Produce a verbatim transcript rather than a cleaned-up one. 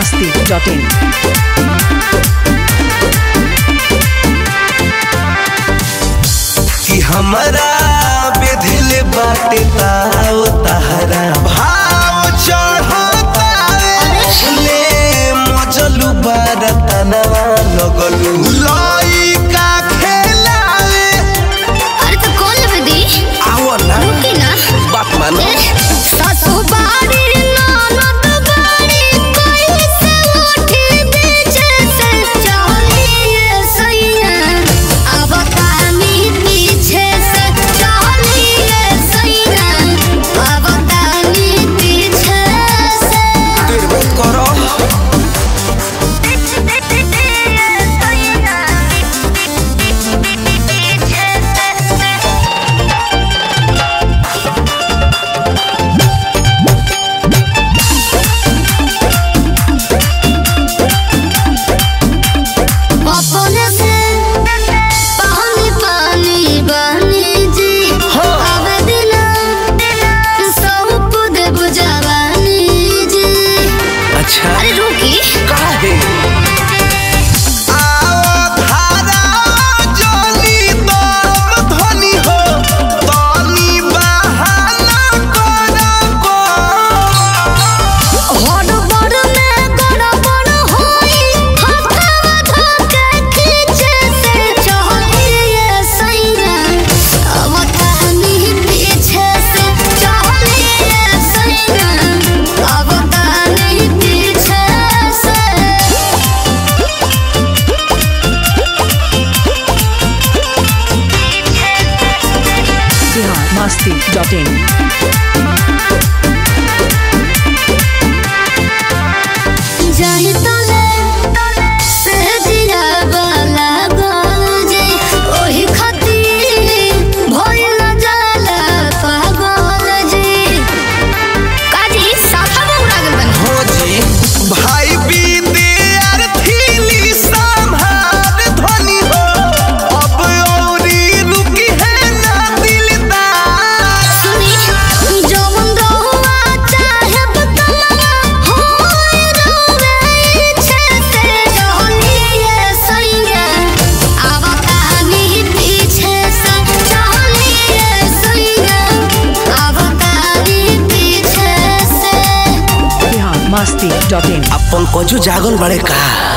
masti dot in. कि हमारा बेधिल बाटे ताव तहरा भाव चढ़तावे ले मजलू बारतनवा लगलू लइका खेलावे। अरे तो कौन लवे दी आओ ना रुकी ना बात मानो सासू बाड़ी ननद बाड़ी कोई से उठी बीच से चलिए सैया अब कानी पीछे से चलिए सैया अब कानी पीछे से देर मत करो अपने से पानी पानी बनी जी अब दिन सब दे बुझावानी जी। अच्छा अरे रुकी काहे आओ धारा जली दम धनी हो तनी बहाना करको हड़बड़ में गड़बड़ होई हथवा धके खींचे से चलिए सैया अब कानी पीछे से चलिए सैया अब कानी पीछे से Bihar masti dot in. जाहि तले से जिया वाला गोजे ओही खातिर भइल जाला पागल जी। काजी साफा बौरा गेल बनी हो जी भाई विद्यार्थी संभार धनी हो अब औरी रुकी है ना दिलदार। सुनी जवन रहुआ चाहे बतलवा होय रोवे इच्छे से चलिए सैया अब कानी पीछे से चलिए सैया अब कानी पीछे से Bihar masti dot in. अपन कजू जागल बड़े का